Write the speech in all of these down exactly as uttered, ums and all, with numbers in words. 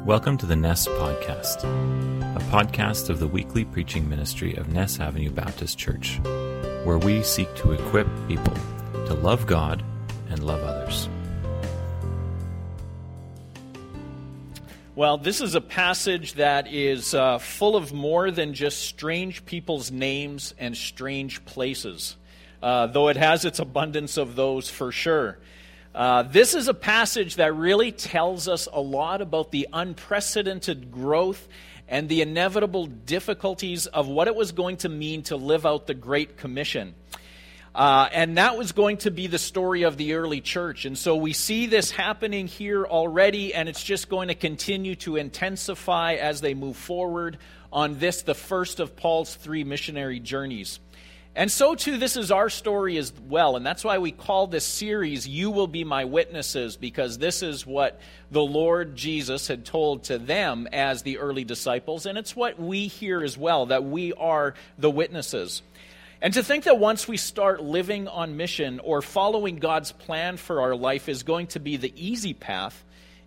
Welcome to the Ness Podcast, a podcast of the weekly preaching ministry of Ness Avenue Baptist Church, where we seek to equip people to love God and love others. Well, this is a passage that is uh, full of more than just strange people's names and strange places, uh, though it has its abundance of those for sure. Uh, this is a passage that really tells us a lot about the unprecedented growth and the inevitable difficulties of what it was going to mean to live out the Great Commission. Uh, and that was going to be the story of the early church. And so we see this happening here already, and it's just going to continue to intensify as they move forward on this, the first of Paul's three missionary journeys. And so, too, this is our story as well, and that's why we call this series, You Will Be My Witnesses, because this is what the Lord Jesus had told to them as the early disciples, and it's what we hear as well, that we are the witnesses. And to think that once we start living on mission or following God's plan for our life is going to be the easy path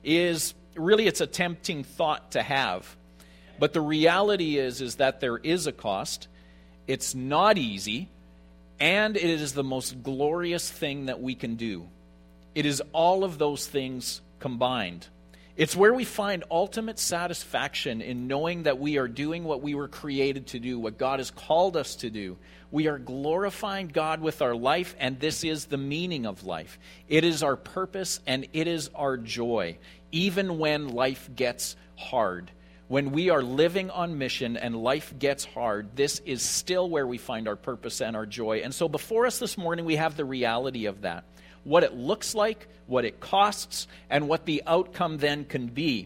is really, it's a tempting thought to have. But the reality is, is that there is a cost. It's not easy, and it is the most glorious thing that we can do. It is all of those things combined. It's where we find ultimate satisfaction in knowing that we are doing what we were created to do, what God has called us to do. We are glorifying God with our life, and this is the meaning of life. It is our purpose, and it is our joy, even when life gets hard. When we are living on mission and life gets hard, this is still where we find our purpose and our joy. And so before us this morning, we have the reality of that. What it looks like, what it costs, and what the outcome then can be.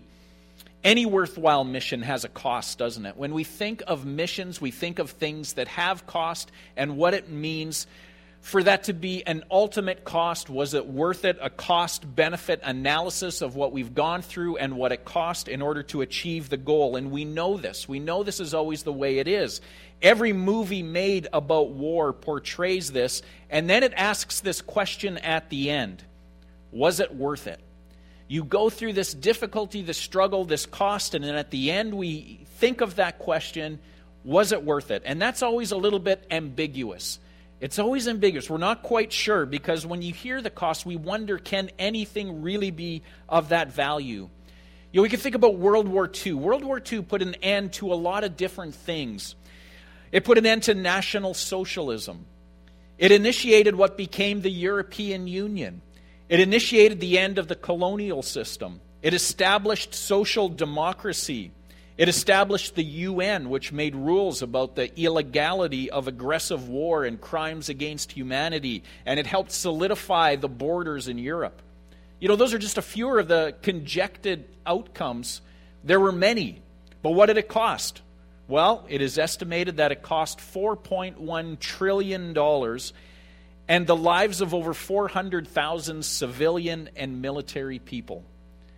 Any worthwhile mission has a cost, doesn't it? When we think of missions, we think of things that have cost and what it means for that to be an ultimate cost. Was it worth it? A cost-benefit analysis of what we've gone through and what it cost in order to achieve the goal. And we know this. We know this is always the way it is. Every movie made about war portrays this, and then it asks this question at the end. Was it worth it? You go through this difficulty, this struggle, this cost, and then at the end we think of that question, was it worth it? And that's always a little bit ambiguous. It's always ambiguous. We're not quite sure, because when you hear the cost, we wonder, can anything really be of that value? You know, we can think about World War Two. World War Two put an end to a lot of different things. It put an end to National Socialism. It initiated what became the European Union. It initiated the end of the colonial system. It established social democracy. It established the U N, which made rules about the illegality of aggressive war and crimes against humanity, and it helped solidify the borders in Europe. You know, those are just a few of the conjectured outcomes. There were many, but what did it cost? Well, it is estimated that it cost four point one trillion dollars and the lives of over four hundred thousand civilian and military people.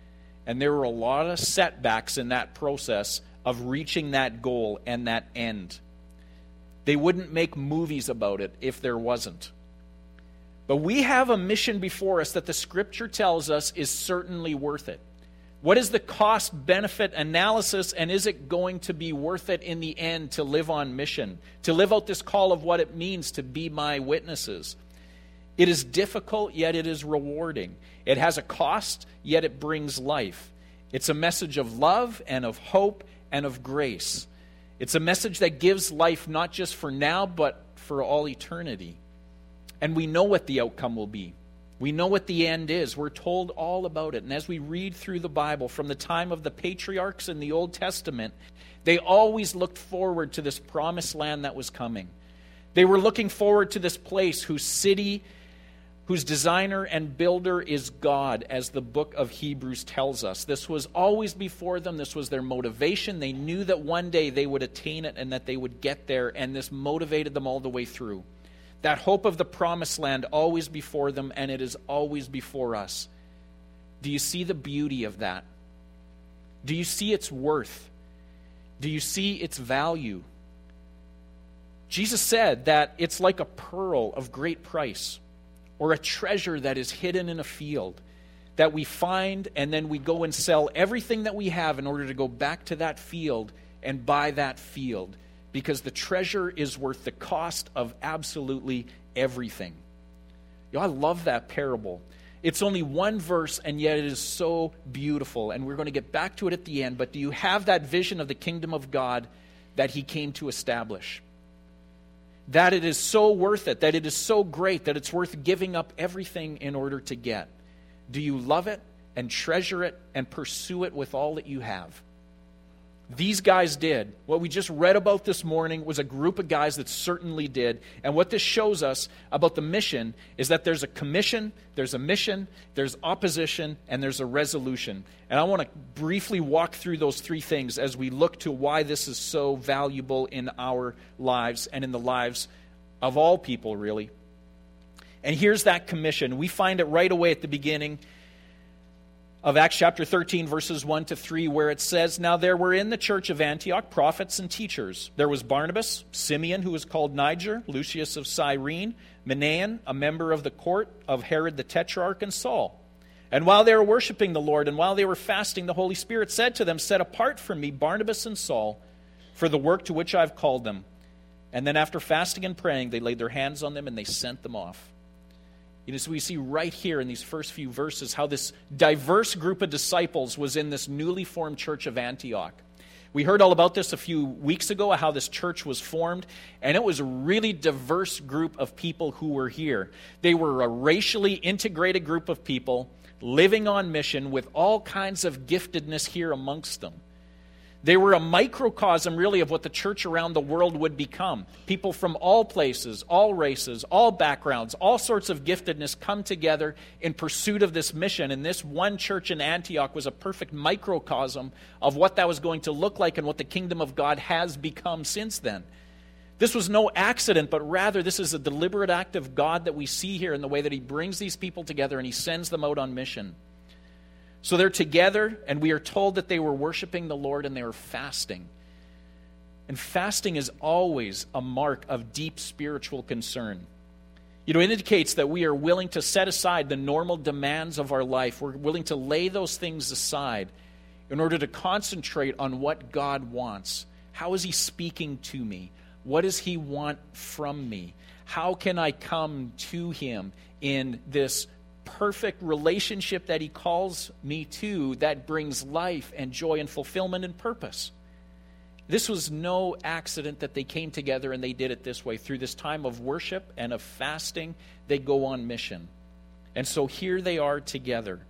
And there were a lot of setbacks in that process of reaching that goal and that end. They wouldn't make movies about it if there wasn't. But we have a mission before us that the Scripture tells us is certainly worth it. What is the cost-benefit analysis, and is it going to be worth it in the end to live on mission, to live out this call of what it means to be my witnesses? It is difficult, yet it is rewarding. It has a cost, yet it brings life. It's a message of love and of hope and of grace. It's a message that gives life not just for now, but for all eternity. And we know what the outcome will be. We know what the end is. We're told all about it. And as we read through the Bible, from the time of the patriarchs in the Old Testament, they always looked forward to this promised land that was coming. They were looking forward to this place whose city, whose designer and builder is God, as the book of Hebrews tells us. This was always before them. This was their motivation. They knew that one day they would attain it and that they would get there, and this motivated them all the way through. That hope of the promised land always before them, and it is always before us. Do you see the beauty of that? Do you see its worth? Do you see its value? Jesus said that it's like a pearl of great price, or a treasure that is hidden in a field. that we find and then we go and sell everything that we have in order to go back to that field and buy that field, because the treasure is worth the cost of absolutely everything. You know, I love that parable. It's only one verse, and yet it is so beautiful, and we're going to get back to it at the end. But do you have that vision of the kingdom of God that he came to establish? That it is so worth it, that it is so great, that it's worth giving up everything in order to get. Do you love it and treasure it and pursue it with all that you have? These guys did. What we just read about this morning was a group of guys that certainly did. And what this shows us about the mission is that there's a commission, there's a mission, there's opposition, and there's a resolution. And I want to briefly walk through those three things as we look to why this is so valuable in our lives and in the lives of all people, really. And here's that commission. We find it right away at the beginning of Acts chapter thirteen, verses one to three, where it says, "Now there were in the church of Antioch prophets and teachers. There was Barnabas, Simeon, who was called Niger, Lucius of Cyrene, Manaen, a member of the court of Herod the Tetrarch, and Saul. And while they were worshiping the Lord, and while they were fasting, the Holy Spirit said to them, 'Set apart from me Barnabas and Saul for the work to which I've called them.' And then after fasting and praying, they laid their hands on them and they sent them off." You know, so we see right here in these first few verses how this diverse group of disciples was in this newly formed church of Antioch. We heard all about this a few weeks ago, how this church was formed, and it was a really diverse group of people who were here. They were a racially integrated group of people living on mission with all kinds of giftedness here amongst them. They were a microcosm, really, of what the church around the world would become. People from all places, all races, all backgrounds, all sorts of giftedness come together in pursuit of this mission. And this one church in Antioch was a perfect microcosm of what that was going to look like and what the kingdom of God has become since then. This was no accident, but rather this is a deliberate act of God that we see here in the way that he brings these people together and he sends them out on mission. So they're together, and we are told that they were worshiping the Lord and they were fasting. And fasting is always a mark of deep spiritual concern. You know, it indicates that we are willing to set aside the normal demands of our life. We're willing to lay those things aside in order to concentrate on what God wants. How is he speaking to me? What does he want from me? How can I come to him in this perfect relationship that he calls me to that brings life and joy and fulfillment and purpose? This was no accident that they came together and they did it this way. Through this time of worship and of fasting, they go on mission. And so here they are together.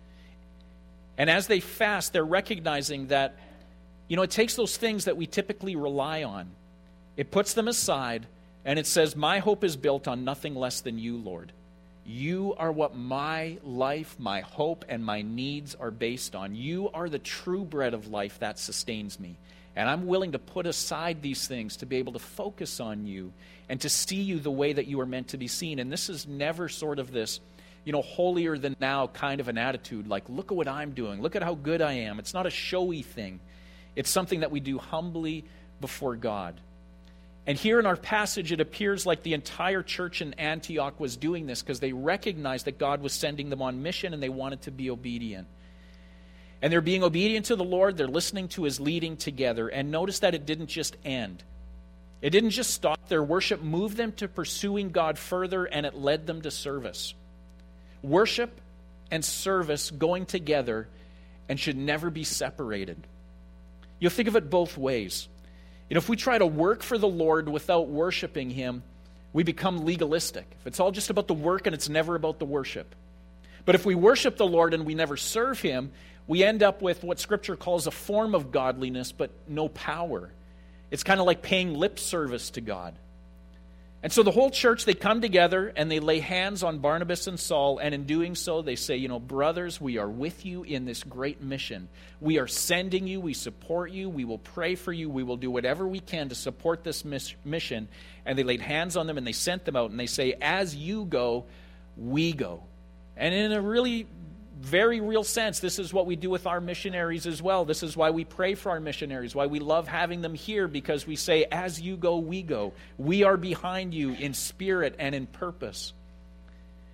And as they fast, they're recognizing that, you know, it takes those things that we typically rely on. It puts them aside, and it says, "My hope is built on nothing less than you, Lord. You are what my life, my hope, and my needs are based on. You are the true bread of life that sustains me. And I'm willing to put aside these things to be able to focus on you and to see you the way that you are meant to be seen." And this is never sort of this, you know, holier than thou kind of an attitude, like, look at what I'm doing, look at how good I am. It's not a showy thing. It's something that we do humbly before God. And here in our passage, it appears like the entire church in Antioch was doing this because they recognized that God was sending them on mission and they wanted to be obedient. And they're being obedient to the Lord. They're listening to his leading together. And notice that it didn't just end. It didn't just stop. Their worship moved them to pursuing God further, and it led them to service. Worship and service going together and should never be separated. You'll think of it both ways. You know, if we try to work for the Lord without worshiping him, we become legalistic. If it's all just about the work and it's never about the worship. But if we worship the Lord and we never serve him, we end up with what Scripture calls a form of godliness, but no power. It's kind of like paying lip service to God. And so the whole church, they come together and they lay hands on Barnabas and Saul, and in doing so, they say, you know, brothers, we are with you in this great mission. We are sending you, we support you, we will pray for you, we will do whatever we can to support this mission. And they laid hands on them and they sent them out, and they say, as you go, we go. And in a really very real sense, this is what we do with our missionaries as well. This is why we pray for our missionaries, why we love having them here, because we say, as you go, we go. We are behind you in spirit and in purpose.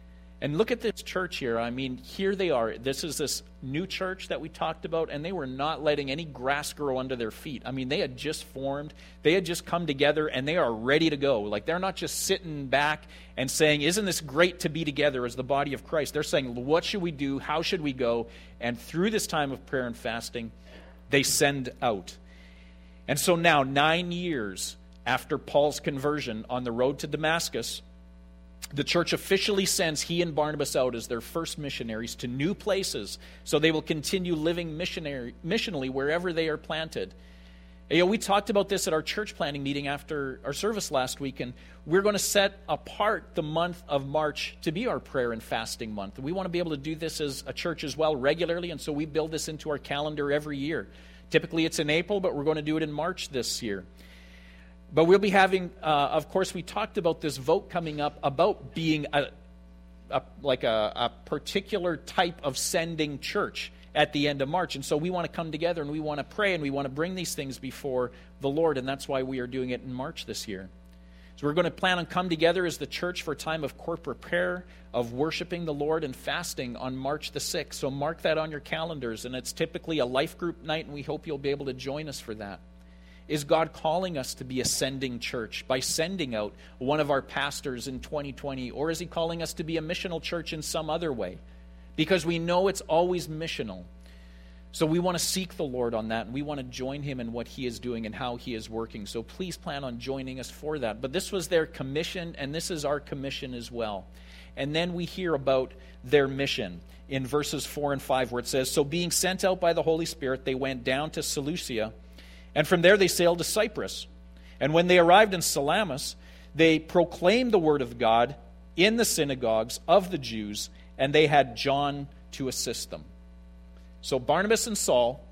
And look at this church here. I mean, here they are. This is this new church that we talked about, and they were not letting any grass grow under their feet. I mean, they had just formed. They had just come together, and they are ready to go. Like, they're not just sitting back and saying, isn't this great to be together as the body of Christ? They're saying, what should we do? How should we go? And through this time of prayer and fasting, they send out. And so now, nine years after Paul's conversion on the road to Damascus, the church officially sends he and Barnabas out as their first missionaries to new places, so they will continue living missionary, missionally wherever they are planted. You know, we talked about this at our church planning meeting after our service last week, and we're going to set apart the month of March to be our prayer and fasting month. We want to be able to do this as a church as well regularly, and so we build this into our calendar every year. Typically it's in April, but we're going to do it in March this year. But we'll be having, uh, of course, we talked about this vote coming up about being a, a like a, a particular type of sending church at the end of March. And so we want to come together and we want to pray and we want to bring these things before the Lord. And that's why we are doing it in March this year. So we're going to plan on come together as the church for a time of corporate prayer, of worshiping the Lord and fasting on March the sixth. So mark that on your calendars. And it's typically a life group night, and we hope you'll be able to join us for that. Is God calling us to be a sending church by sending out one of our pastors in twenty twenty? Or is he calling us to be a missional church in some other way? Because we know it's always missional. So we want to seek the Lord on that, and we want to join him in what he is doing and how he is working. So please plan on joining us for that. But this was their commission, and this is our commission as well. And then we hear about their mission in verses four and five, where it says, "So being sent out by the Holy Spirit, they went down to Seleucia, and from there they sailed to Cyprus. And when they arrived in Salamis, they proclaimed the word of God in the synagogues of the Jews, and they had John to assist them." So Barnabas and Saul,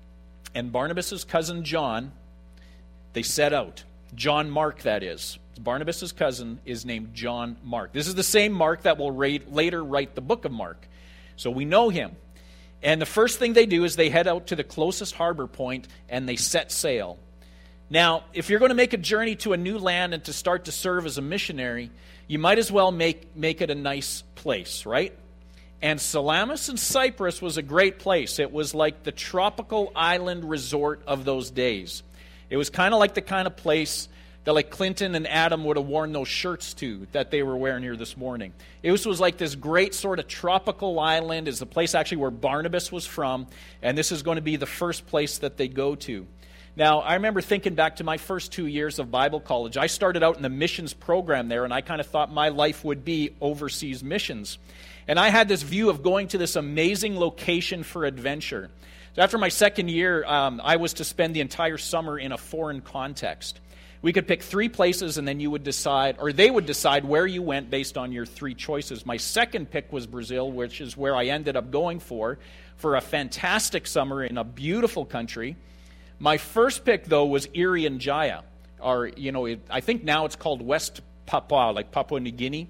and Barnabas' cousin John, they set out. John Mark, that is. Barnabas' cousin is named John Mark. This is the same Mark that will rate, later write the book of Mark. So we know him. And the first thing they do is they head out to the closest harbor point and they set sail. Now, if you're going to make a journey to a new land and to start to serve as a missionary, you might as well make, make it a nice place, right? And Salamis in Cyprus was a great place. It was like the tropical island resort of those days. It was kind of like the kind of place that like Clinton and Adam would have worn those shirts to that they were wearing here this morning. It was, was like this great sort of tropical island. Is the place actually where Barnabas was from, and this is going to be the first place that they go to. Now, I remember thinking back to my first two years of Bible college. I started out in the missions program there, and I kind of thought my life would be overseas missions. And I had this view of going to this amazing location for adventure. So after my second year, um, I was to spend the entire summer in a foreign context. We could pick three places, and then you would decide, or they would decide where you went based on your three choices. My second pick was Brazil, which is where I ended up going for, for a fantastic summer in a beautiful country. My first pick, though, was Irian Jaya, or, you know, it, I think now it's called West Papua, like Papua New Guinea.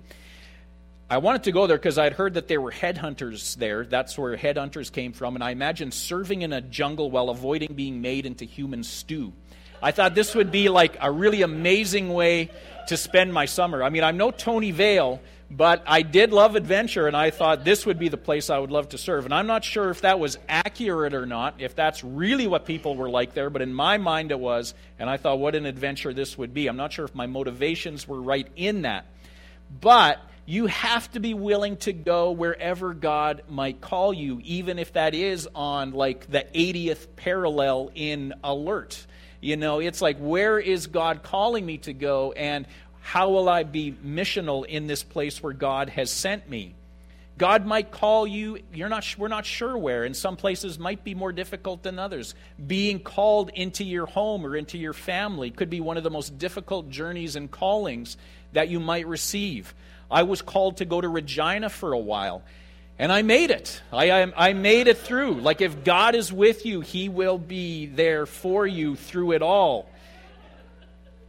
I wanted to go there because I'd heard that there were headhunters there. That's where headhunters came from, and I imagined serving in a jungle while avoiding being made into human stew. I thought this would be like a really amazing way to spend my summer. I mean, I'm no Tony Vail, but I did love adventure, and I thought this would be the place I would love to serve. And I'm not sure if that was accurate or not, if that's really what people were like there, but in my mind it was, and I thought what an adventure this would be. I'm not sure if my motivations were right in that. But you have to be willing to go wherever God might call you, even if that is on like the eightieth parallel in Alert. You know, it's like, where is God calling me to go, and how will I be missional in this place where God has sent me? God might call you, you're not, we're not sure where, and some places might be more difficult than others. Being called into your home or into your family could be one of the most difficult journeys and callings that you might receive. I was called to go to Regina for a while, and I made it. I, I, I made it through. Like, if God is with you, he will be there for you through it all.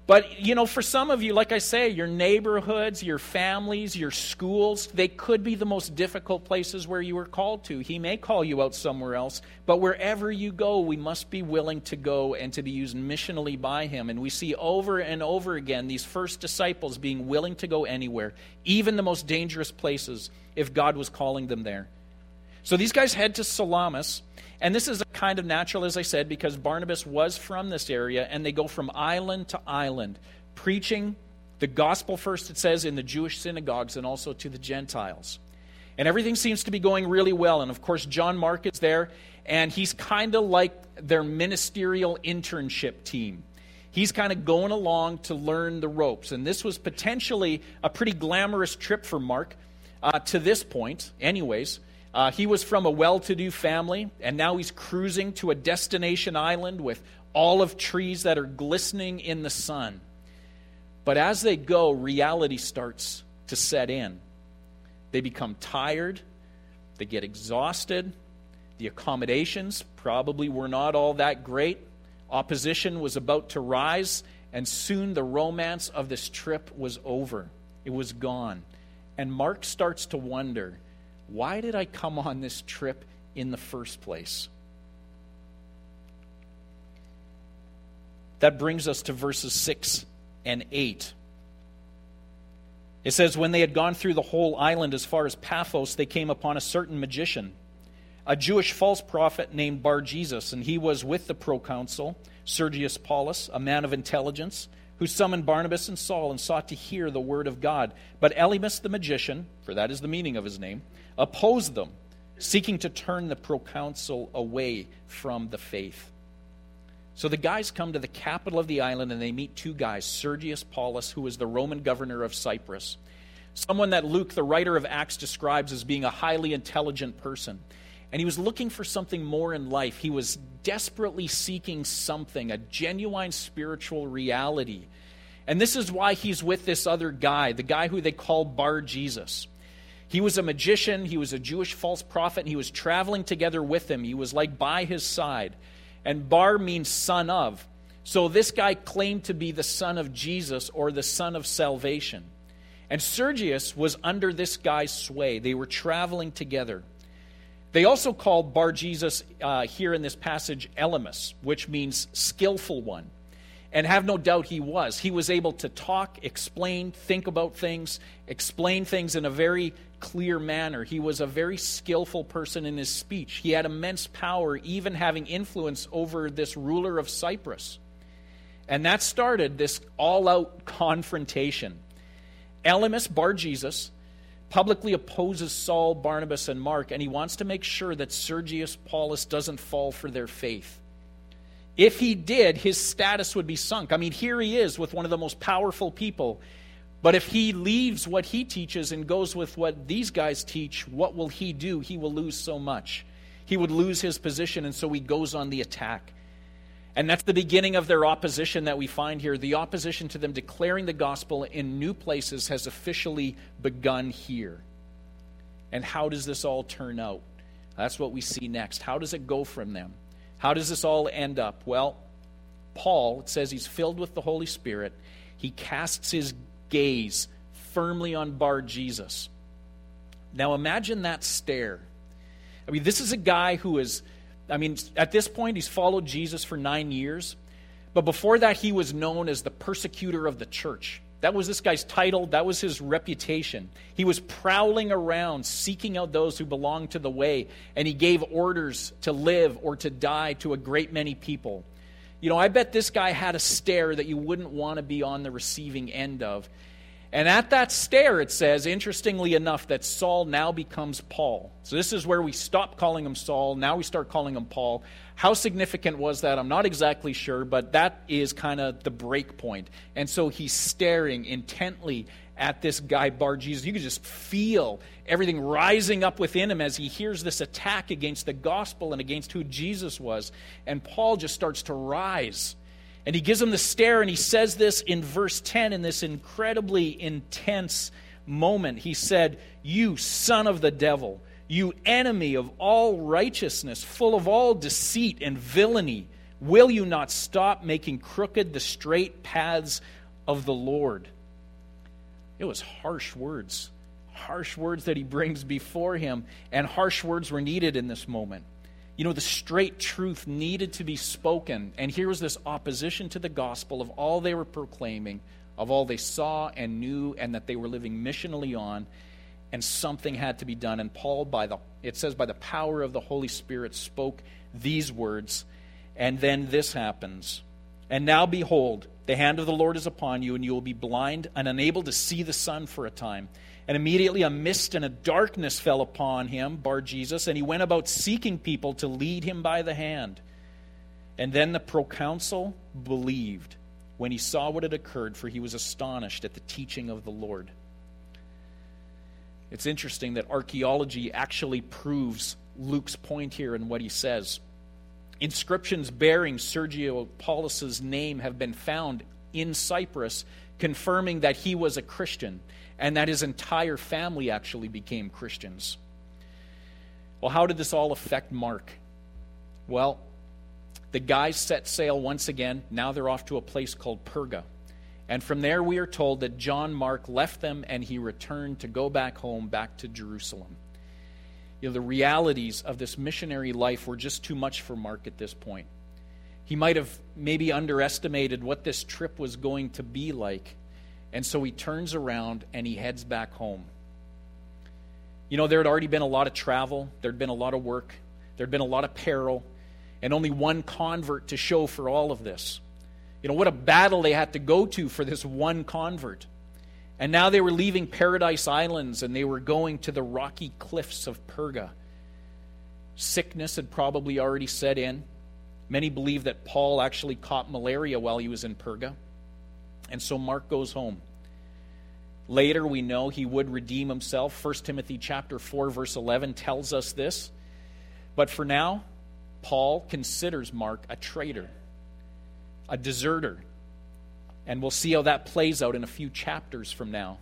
But, you know, for some of you, like I say, your neighborhoods, your families, your schools, they could be the most difficult places where you were called to. He may call you out somewhere else, but wherever you go, we must be willing to go and to be used missionally by Him. And we see over and over again these first disciples being willing to go anywhere, even the most dangerous places, if God was calling them there. So these guys head to Salamis. And this is kind of natural, as I said, because Barnabas was from this area, and they go from island to island, preaching the gospel first, it says, in the Jewish synagogues and also to the Gentiles. And everything seems to be going really well. And of course, John Mark is there, and he's kind of like their ministerial internship team. He's kind of going along to learn the ropes. And this was potentially a pretty glamorous trip for Mark uh, to this point, anyways. Uh, he was from a well-to-do family, and now he's cruising to a destination island with olive trees that are glistening in the sun. But as they go, reality starts to set in. They become tired. They get exhausted. The accommodations probably were not all that great. Opposition was about to rise, and soon the romance of this trip was over. It was gone. And Mark starts to wonder, why did I come on this trip in the first place? That brings us to verses six and eight. It says, when they had gone through the whole island as far as Paphos, they came upon a certain magician, a Jewish false prophet named Bar-Jesus, and he was with the proconsul, Sergius Paulus, a man of intelligence, who summoned Barnabas and Saul and sought to hear the word of God. But Elymas the magician, for that is the meaning of his name, opposed them, seeking to turn the proconsul away from the faith. So the guys come to the capital of the island, and they meet two guys, Sergius Paulus, who was the Roman governor of Cyprus, someone that Luke, the writer of Acts, describes as being a highly intelligent person. And he was looking for something more in life. He was desperately seeking something, a genuine spiritual reality. And this is why he's with this other guy, the guy who they call Bar-Jesus. He was a magician, he was a Jewish false prophet, and he was traveling together with him. He was like by his side. And Bar means son of. So this guy claimed to be the son of Jesus, or the son of salvation. And Sergius was under this guy's sway. They were traveling together. They also called Bar-Jesus uh, here in this passage Elymas, which means skillful one. And have no doubt he was. He was able to talk, explain, think about things, explain things in a very clear manner. He was a very skillful person in his speech. He had immense power, even having influence over this ruler of Cyprus. And that started this all-out confrontation. Elymas, Bar-Jesus, publicly opposes Saul, Barnabas, and Mark, and he wants to make sure that Sergius Paulus doesn't fall for their faith. If he did, his status would be sunk. I mean, here he is with one of the most powerful people. But if he leaves what he teaches and goes with what these guys teach, what will he do? He will lose so much. He would lose his position, and so he goes on the attack. And that's the beginning of their opposition that we find here. The opposition to them declaring the gospel in new places has officially begun here. And how does this all turn out? That's what we see next. How does it go from them? How does this all end up? Well, Paul, it says he's filled with the Holy Spirit. He casts his gaze firmly on Bar-Jesus. Now imagine that stare. I mean, this is a guy who is, I mean, at this point he's followed Jesus for nine years. But before that he was known as the persecutor of the church. That was this guy's title. That was his reputation. He was prowling around, seeking out those who belonged to the way, and he gave orders to live or to die to a great many people. You know, I bet this guy had a stare that you wouldn't want to be on the receiving end of. And at that stare, it says, interestingly enough, that Saul now becomes Paul. So this is where we stop calling him Saul. Now we start calling him Paul. How significant was that? I'm not exactly sure, but that is kind of the break point. And so he's staring intently at this guy Bar-Jesus. You can just feel everything rising up within him as he hears this attack against the gospel and against who Jesus was. And Paul just starts to rise. And he gives him the stare, and he says this in verse ten, in this incredibly intense moment. He said, "You son of the devil, you enemy of all righteousness, full of all deceit and villainy, will you not stop making crooked the straight paths of the Lord. It was harsh words. Harsh words that he brings before him. And harsh words were needed in this moment. You know, the straight truth needed to be spoken. And here was this opposition to the gospel of all they were proclaiming, of all they saw and knew, and that they were living missionally on. And something had to be done. And Paul, by the it says, by the power of the Holy Spirit, spoke these words. And then this happens. And now behold, the hand of the Lord is upon you, and you will be blind and unable to see the sun for a time. And immediately a mist and a darkness fell upon him, Bar Jesus, and he went about seeking people to lead him by the hand. And then the proconsul believed when he saw what had occurred, for he was astonished at the teaching of the Lord. It's interesting that archaeology actually proves Luke's point here in what he says. Inscriptions bearing Sergio Paulus's name have been found in Cyprus, confirming that he was a Christian and that his entire family actually became Christians. Well, how did this all affect Mark? Well, the guys set sail once again. Now they're off to a place called Perga. And from there we are told that John Mark left them and he returned to go back home, back to Jerusalem. You know, the realities of this missionary life were just too much for Mark at this point. He might have maybe underestimated what this trip was going to be like. And so he turns around and he heads back home. You know, there had already been a lot of travel. There had been a lot of work. There had been a lot of peril. And only one convert to show for all of this. You know, what a battle they had to go to for this one convert. And now they were leaving Paradise Islands and they were going to the rocky cliffs of Perga. Sickness had probably already set in. Many believe that Paul actually caught malaria while he was in Perga. And so Mark goes home. Later we know he would redeem himself. First Timothy chapter four verse eleven tells us this. But for now, Paul considers Mark a traitor, a deserter. And we'll see how that plays out in a few chapters from now.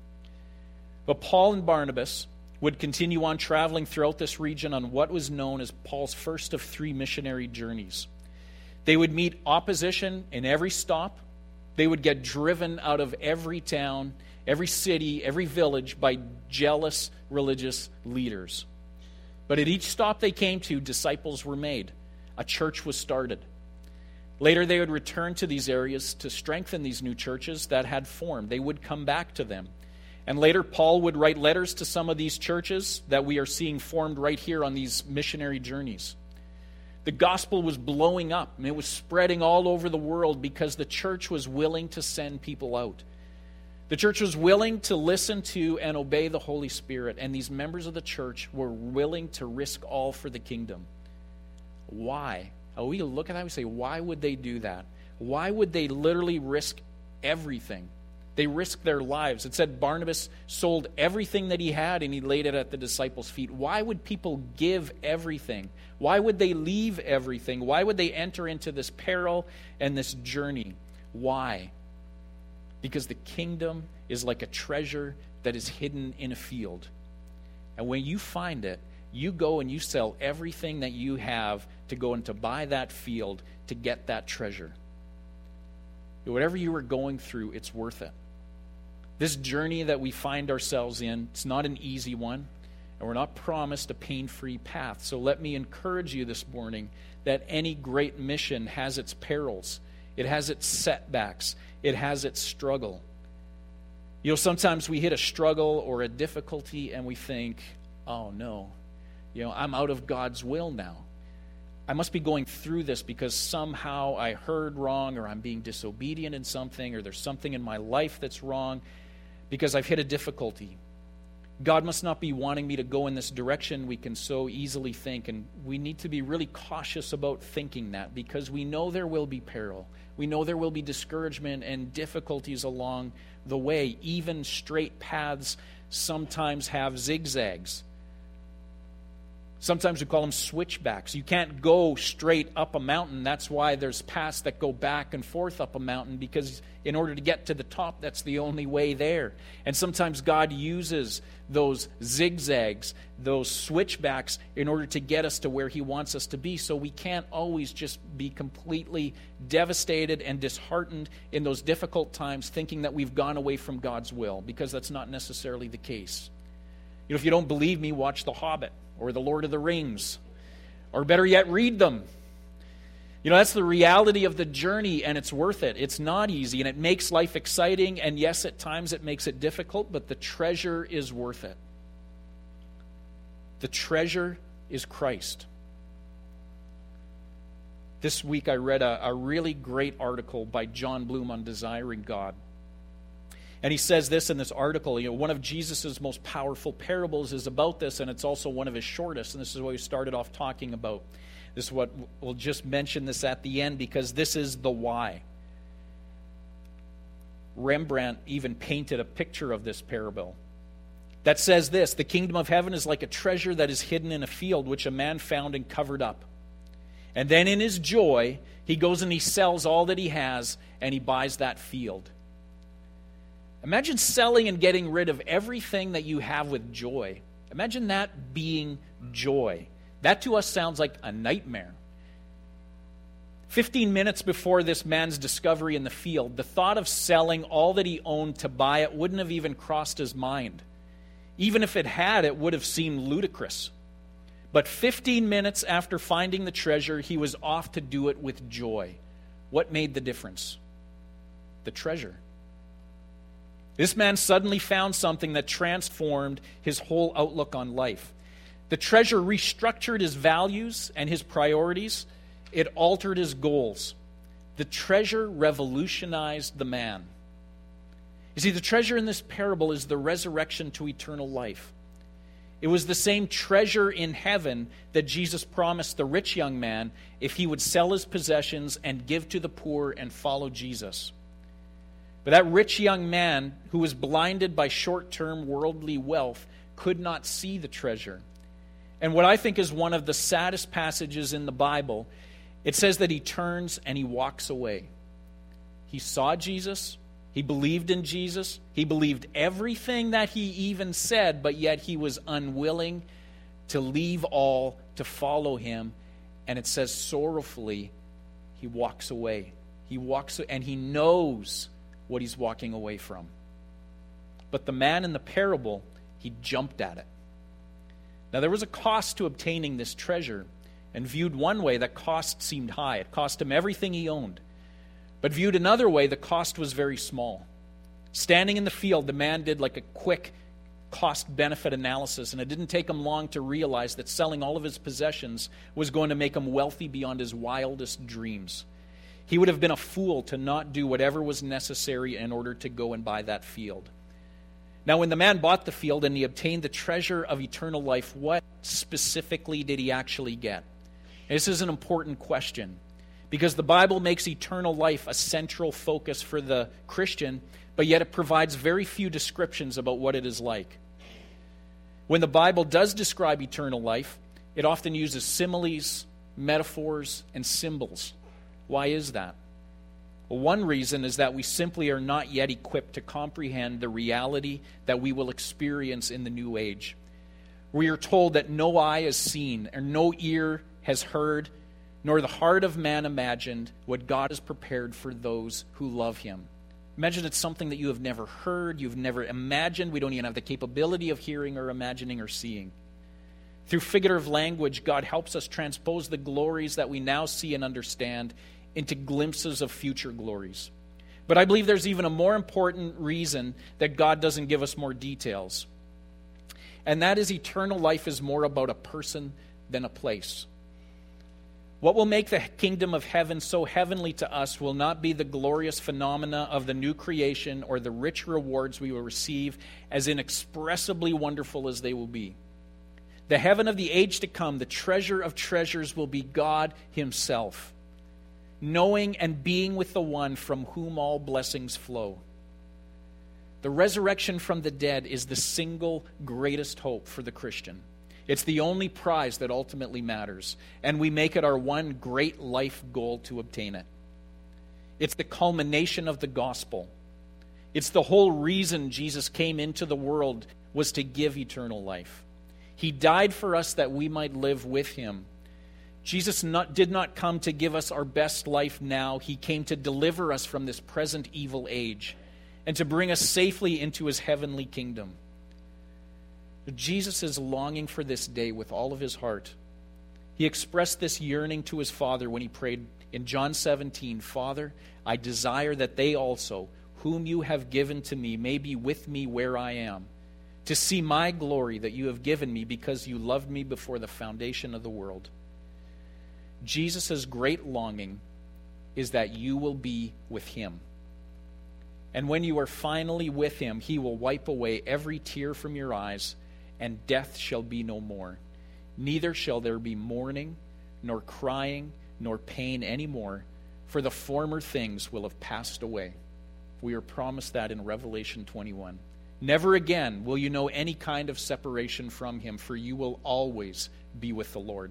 But Paul and Barnabas would continue on traveling throughout this region on what was known as Paul's first of three missionary journeys. They would meet opposition in every stop. They would get driven out of every town, every city, every village by jealous religious leaders. But at each stop they came to, disciples were made. A church was started. Later they would return to these areas to strengthen these new churches that had formed. They would come back to them. And later Paul would write letters to some of these churches that we are seeing formed right here on these missionary journeys. The gospel was blowing up. I mean, it was spreading all over the world because the church was willing to send people out. The church was willing to listen to and obey the Holy Spirit, and these members of the church were willing to risk all for the kingdom. Why? Oh, we look at that and we say, why would they do that? Why would they literally risk everything? They risked their lives. It said Barnabas sold everything that he had and he laid it at the disciples' feet. Why would people give everything? Why would they leave everything? Why would they enter into this peril and this journey? Why? Because the kingdom is like a treasure that is hidden in a field. And when you find it, you go and you sell everything that you have to go and to buy that field to get that treasure. Whatever you are going through, it's worth it. This journey that we find ourselves in, it's not an easy one, and we're not promised a pain-free path. So let me encourage you this morning that any great mission has its perils. It has its setbacks. It has its struggle. You know, sometimes we hit a struggle or a difficulty and we think, oh no, you know, I'm out of God's will now. I must be going through this because somehow I heard wrong, or I'm being disobedient in something, or there's something in my life that's wrong because I've hit a difficulty. God must not be wanting me to go in this direction, we can so easily think, and we need to be really cautious about thinking that because we know there will be peril. We know there will be discouragement and difficulties along the way. Even straight paths sometimes have zigzags. Sometimes we call them switchbacks. You can't go straight up a mountain. That's why there's paths that go back and forth up a mountain, because in order to get to the top, that's the only way there. And sometimes God uses those zigzags, those switchbacks, in order to get us to where He wants us to be. So we can't always just be completely devastated and disheartened in those difficult times, thinking that we've gone away from God's will, because that's not necessarily the case. You know, if you don't believe me, watch The Hobbit or The Lord of the Rings, or better yet, read them. You know, that's the reality of the journey, and it's worth it. It's not easy, and it makes life exciting, and yes, at times it makes it difficult, but the treasure is worth it. The treasure is Christ. This week I read a, a really great article by John Bloom on desiring God. And he says this in this article, you know, one of Jesus' most powerful parables is about this, and it's also one of his shortest, and this is what we started off talking about. This is what we'll just mention this at the end, because this is the why. Rembrandt even painted a picture of this parable that says this: the kingdom of heaven is like a treasure that is hidden in a field, which a man found and covered up. And then in his joy, he goes and he sells all that he has, and he buys that field. Imagine selling and getting rid of everything that you have with joy. Imagine that being joy. That to us sounds like a nightmare. Fifteen minutes before this man's discovery in the field, the thought of selling all that he owned to buy it wouldn't have even crossed his mind. Even if it had, it would have seemed ludicrous. But fifteen minutes after finding the treasure, he was off to do it with joy. What made the difference? The treasure. This man suddenly found something that transformed his whole outlook on life. The treasure restructured his values and his priorities. It altered his goals. The treasure revolutionized the man. You see, the treasure in this parable is the resurrection to eternal life. It was the same treasure in heaven that Jesus promised the rich young man if he would sell his possessions and give to the poor and follow Jesus. But that rich young man, who was blinded by short-term worldly wealth, could not see the treasure. And what I think is one of the saddest passages in the Bible, it says that he turns and he walks away. He saw Jesus. He believed in Jesus. He believed everything that he even said, but yet he was unwilling to leave all to follow him. And it says sorrowfully, he walks away. He walks, and he knows what he's walking away from. But the man in the parable, he jumped at it. Now, there was a cost to obtaining this treasure, and viewed one way, that cost seemed high. It cost him everything he owned. But viewed another way, the cost was very small. Standing in the field, the man did like a quick cost-benefit analysis, and it didn't take him long to realize that selling all of his possessions was going to make him wealthy beyond his wildest dreams. He would have been a fool to not do whatever was necessary in order to go and buy that field. Now, when the man bought the field and he obtained the treasure of eternal life, what specifically did he actually get? This is an important question, because the Bible makes eternal life a central focus for the Christian, but yet it provides very few descriptions about what it is like. When the Bible does describe eternal life, it often uses similes, metaphors, and symbols. Why is that? Well, one reason is that we simply are not yet equipped to comprehend the reality that we will experience in the new age. We are told that no eye has seen, or no ear has heard, nor the heart of man imagined what God has prepared for those who love Him. Imagine it's something that you have never heard, you've never imagined. We don't even have the capability of hearing or imagining or seeing. Through figurative language, God helps us transpose the glories that we now see and understand into glimpses of future glories. But I believe there's even a more important reason that God doesn't give us more details. And that is, eternal life is more about a person than a place. What will make the kingdom of heaven so heavenly to us will not be the glorious phenomena of the new creation or the rich rewards we will receive, as inexpressibly wonderful as they will be. The heaven of the age to come, the treasure of treasures, will be God Himself, knowing and being with the one from whom all blessings flow. The resurrection from the dead is the single greatest hope for the Christian. It's the only prize that ultimately matters, and we make it our one great life goal to obtain it. It's the culmination of the gospel. It's the whole reason Jesus came into the world, was to give eternal life. He died for us that we might live with him. Jesus not, did not come to give us our best life now. He came to deliver us from this present evil age and to bring us safely into his heavenly kingdom. Jesus is longing for this day with all of his heart. He expressed this yearning to his Father when he prayed in John seventeen, "Father, I desire that they also, whom you have given to me, may be with me where I am, to see my glory that you have given me because you loved me before the foundation of the world." Jesus' great longing is that you will be with him. And when you are finally with him, he will wipe away every tear from your eyes, and death shall be no more. Neither shall there be mourning, nor crying, nor pain anymore, for the former things will have passed away. We are promised that in Revelation twenty-one. Never again will you know any kind of separation from him, for you will always be with the Lord.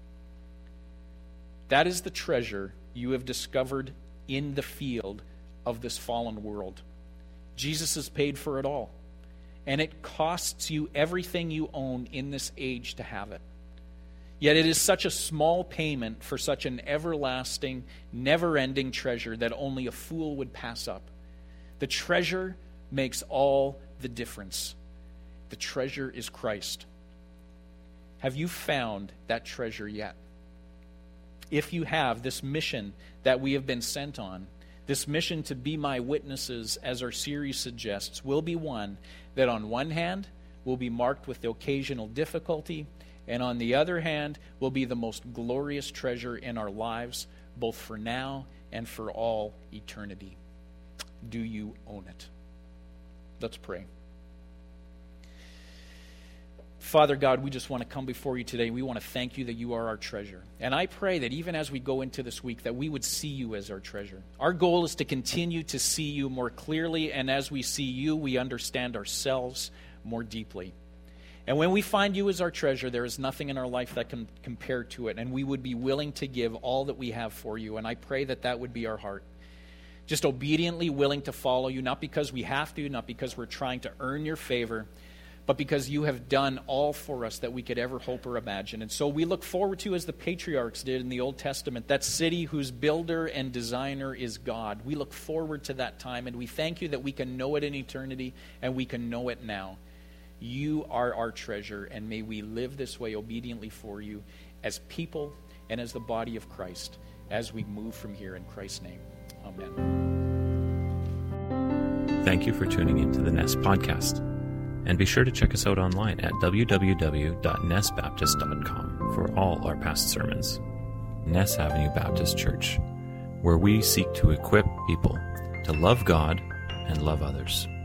That is the treasure you have discovered in the field of this fallen world. Jesus has paid for it all, and it costs you everything you own in this age to have it. Yet it is such a small payment for such an everlasting, never-ending treasure that only a fool would pass up. The treasure makes all the difference. The treasure is Christ. Have you found that treasure yet? If you have, this mission that we have been sent on, this mission to be my witnesses, as our series suggests, will be one that on one hand will be marked with the occasional difficulty, and on the other hand will be the most glorious treasure in our lives, both for now and for all eternity. Do you own it? Let's pray. Father God, we just want to come before you today. We want to thank you that you are our treasure. And I pray that even as we go into this week, that we would see you as our treasure. Our goal is to continue to see you more clearly, and as we see you, we understand ourselves more deeply. And when we find you as our treasure, there is nothing in our life that can compare to it, and we would be willing to give all that we have for you. And I pray that that would be our heart. Just obediently willing to follow you, not because we have to, not because we're trying to earn your favor, but because you have done all for us that we could ever hope or imagine. And so we look forward to, as the patriarchs did in the Old Testament, that city whose builder and designer is God. We look forward to that time, and we thank you that we can know it in eternity, and we can know it now. You are our treasure, and may we live this way obediently for you as people and as the body of Christ as we move from here in Christ's name. Amen. Thank you for tuning into the Nest Podcast. And be sure to check us out online at w w w dot ness baptist dot com for all our past sermons. Ness Avenue Baptist Church, where we seek to equip people to love God and love others.